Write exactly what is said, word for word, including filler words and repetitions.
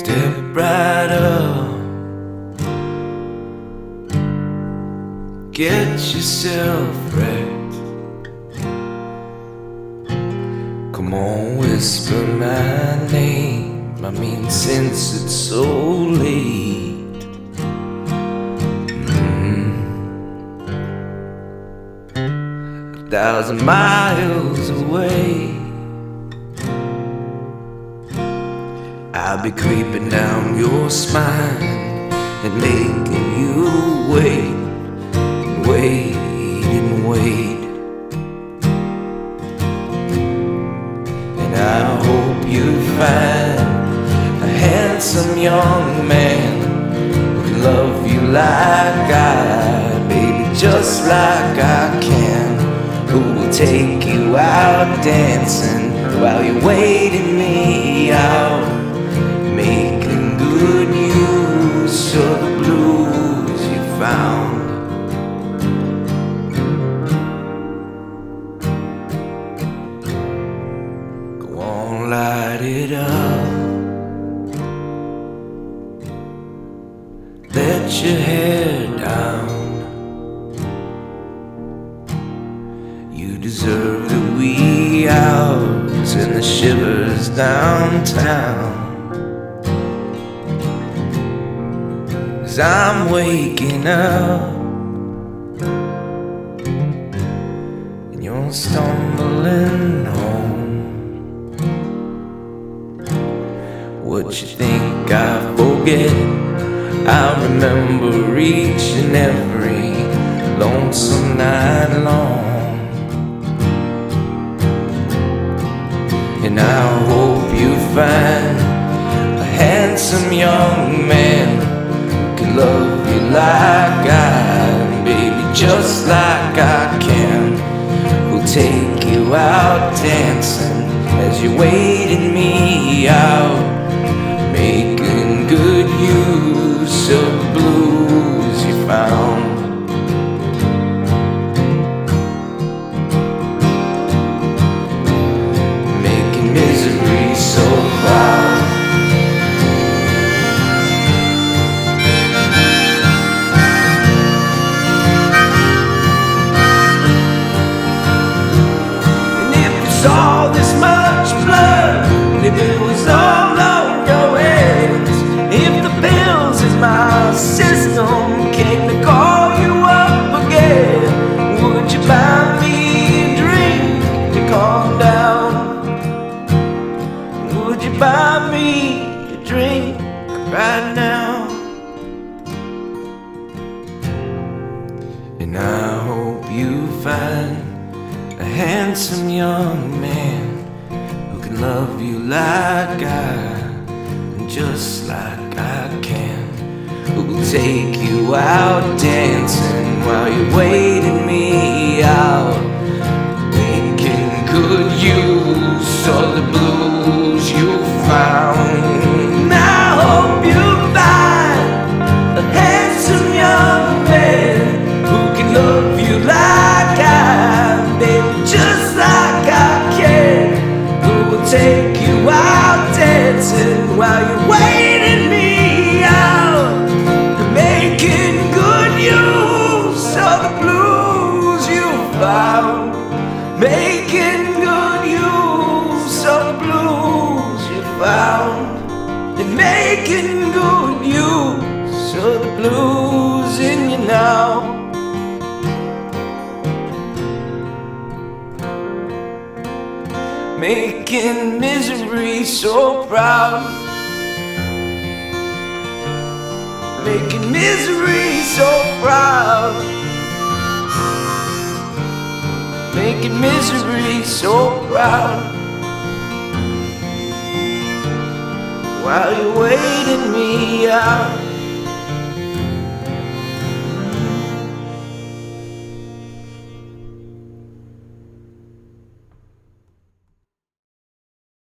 Step right up, get yourself wrecked. Come on, whisper my name. I mean, since it's so late. Mm-hmm. A thousand miles away, I'll be creeping down your spine and making you wait and wait and wait. And I hope you find a handsome young man who can love you like I, baby, just like I can, who will take you out dancing while you're waiting me out, making good use of the blues you found. Go on, light it up, let your hair down. You deserve the wee hours and the shivers downtown. I'm waking up and you're stumbling home. What you think I forget? I remember each and every lonesome night long. And I hope you find a handsome young man can love you like I, baby, just like I can, who'll take you out dancing as you're waiting me out, making good use of the blues you found. Making misery so proud. All this much blood, if it was all on your hands, if the pills in my system came to call you up again, would you buy me a drink to calm down? Would you buy me a drink right now? And I hope you find a handsome young man who can love you like I, and just like I can, who will take you out dancing while you're waiting me out, making good use of the blues you found. And I hope you find a handsome young man who can love you like I, just like I can, who will take you out dancing while you're waiting me out, making good use of the blues you found, making good use of the blues you found, and making good use of the blues in you now. Making misery so proud, making misery so proud, making misery so proud, while you're waiting me out.